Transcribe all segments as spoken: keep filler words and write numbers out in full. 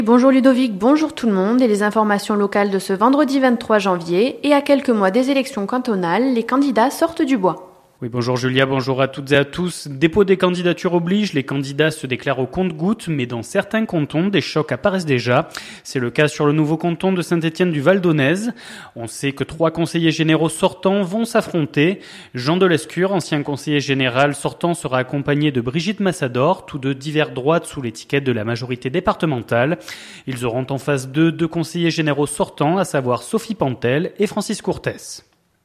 Bonjour Ludovic, bonjour tout le monde et les informations locales de ce vendredi vingt-trois janvier. Et à quelques mois des élections cantonales, les candidats sortent du bois. Oui, bonjour Julia, bonjour à toutes et à tous. Dépôt des candidatures oblige, les candidats se déclarent au compte-gouttes, mais dans certains cantons, des chocs apparaissent déjà. C'est le cas sur le nouveau canton de Saint-Étienne du Val-d'Aunaise. On sait que trois conseillers généraux sortants vont s'affronter. Jean Delescure, ancien conseiller général sortant, sera accompagné de Brigitte Massador, tous deux divers droites sous l'étiquette de la majorité départementale. Ils auront en face d'eux deux conseillers généraux sortants, à savoir Sophie Pantel et Francis Courtès.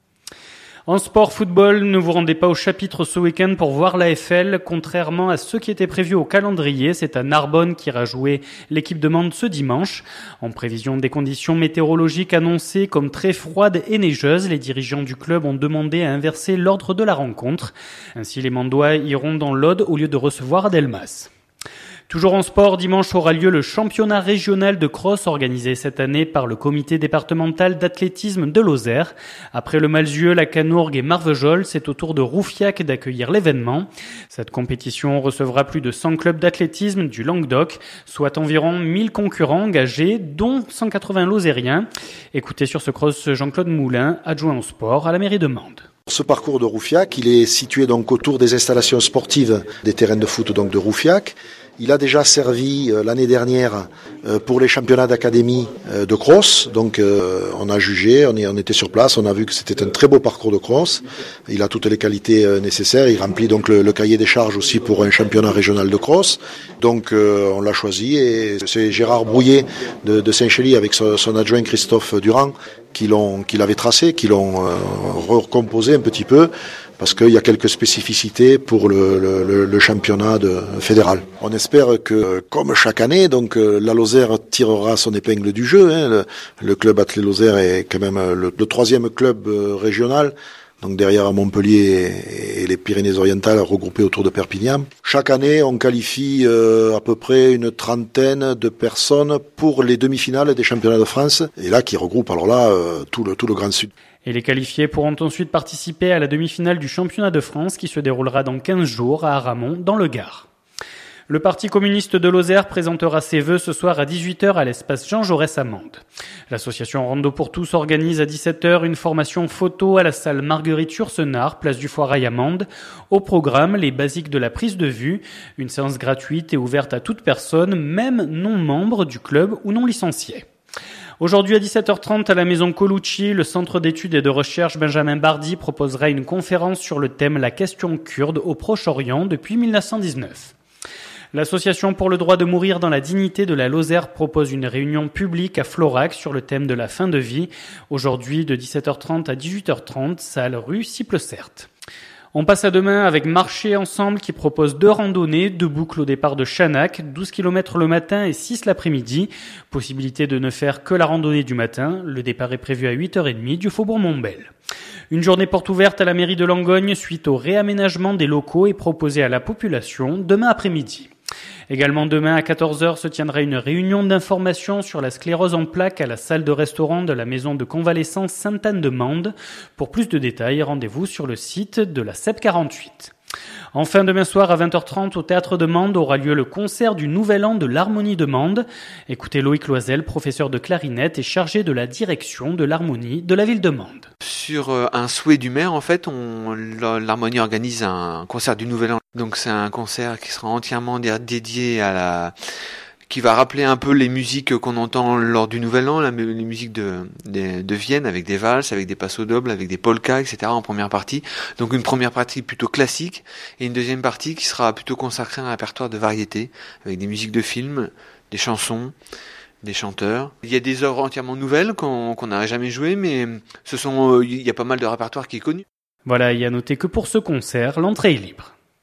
En sport football, ne vous rendez pas au chapitre ce week-end pour voir l'A F L. Contrairement à ce qui était prévu au calendrier, c'est à Narbonne qu'ira jouer l'équipe de Mende ce dimanche. En prévision des conditions météorologiques annoncées comme très froides et neigeuses, les dirigeants du club ont demandé à inverser l'ordre de la rencontre. Ainsi, les Mandois iront dans l'Aude au lieu de recevoir Adelmas. Toujours en sport, dimanche aura lieu le championnat régional de cross organisé cette année par le comité départemental d'athlétisme de Lozère. Après le Malzieu, la Canourgue et Marvejols, c'est au tour de Roufiac d'accueillir l'événement. Cette compétition recevra plus de cent clubs d'athlétisme du Languedoc, soit environ mille concurrents engagés, dont cent quatre-vingts lozériens. Écoutez sur ce cross Jean-Claude Moulin, adjoint au sport à la mairie de Mende. Ce parcours de Roufiac, il est situé donc autour des installations sportives des terrains de foot donc de Roufiac. Il a déjà servi euh, l'année dernière euh, pour les championnats d'académie euh, de cross. Donc euh, on a jugé, on, est, on était sur place, on a vu que c'était un très beau parcours de cross. Il a toutes les qualités euh, nécessaires. Il remplit donc le, le cahier des charges aussi pour un championnat régional de cross. Donc euh, on l'a choisi et c'est Gérard Brouillet de, de Saint-Chély avec son, son adjoint Christophe Durand qui l'ont, qui l'avait tracé, qui l'ont euh, recomposé un petit peu. Parce qu'il y a quelques spécificités pour le, le, le championnat de, fédéral. On espère que, comme chaque année, donc la Lozère tirera son épingle du jeu. Hein. Le, le club Athlé Lozère est quand même le, le troisième club régional, donc derrière Montpellier et, et les Pyrénées-Orientales regroupées autour de Perpignan. Chaque année, on qualifie euh, à peu près une trentaine de personnes pour les demi-finales des championnats de France, et là qui regroupe alors là euh, tout le tout le Grand Sud. Et les qualifiés pourront ensuite participer à la demi-finale du championnat de France qui se déroulera dans quinze jours à Aramon, dans le Gard. Le Parti communiste de Lozère présentera ses vœux ce soir à dix-huit heures à l'espace Jean Jaurès à Mende. L'association Rando pour tous organise à dix-sept heures une formation photo à la salle Marguerite Yourcenar, place du Foirail à Mende. Au programme, les basiques de la prise de vue, une séance gratuite et ouverte à toute personne, même non membre du club ou non licencié. Aujourd'hui à dix-sept heures trente à la maison Colucci, le centre d'études et de recherche Benjamin Bardi proposera une conférence sur le thème La question kurde au Proche-Orient depuis mille neuf cent dix-neuf. L'association pour le droit de mourir dans la dignité de la Lozère propose une réunion publique à Florac sur le thème de la fin de vie. Aujourd'hui de dix-sept heures trente à dix-huit heures trente, salle rue Ciple-Certe. On passe à demain avec Marcher Ensemble qui propose deux randonnées, deux boucles au départ de Chanac, douze kilomètres le matin et six l'après-midi. Possibilité de ne faire que la randonnée du matin. Le départ est prévu à huit heures trente du Faubourg Montbel. Une journée porte ouverte à la mairie de Langogne suite au réaménagement des locaux est proposée à la population demain après-midi. Également demain à quatorze heures se tiendra une réunion d'information sur la sclérose en plaques à la salle de restaurant de la maison de convalescence Sainte-Anne-de-Mende. Pour plus de détails, rendez-vous sur le site de la C E P quarante-huit. Enfin, demain soir à vingt heures trente au Théâtre de Mende aura lieu le concert du Nouvel An de l'Harmonie de Mende. Écoutez Loïc Loisel, professeur de clarinette et chargé de la direction de l'harmonie de la ville de Mende. Sur un souhait du maire, en fait, on, l'Harmonie organise un concert du Nouvel An. Donc c'est un concert qui sera entièrement dédié à la... qui va rappeler un peu les musiques qu'on entend lors du Nouvel An, les musiques de, de, de Vienne, avec des valses, avec des passos dobles, avec des polkas, et cetera en première partie. Donc une première partie plutôt classique, et une deuxième partie qui sera plutôt consacrée à un répertoire de variété, avec des musiques de films, des chansons, des chanteurs. Il y a des œuvres entièrement nouvelles qu'on qu'on n'a jamais jouées, mais ce sont, il y a pas mal de répertoire qui est connu. Voilà, il y a noté que pour ce concert, l'entrée est libre.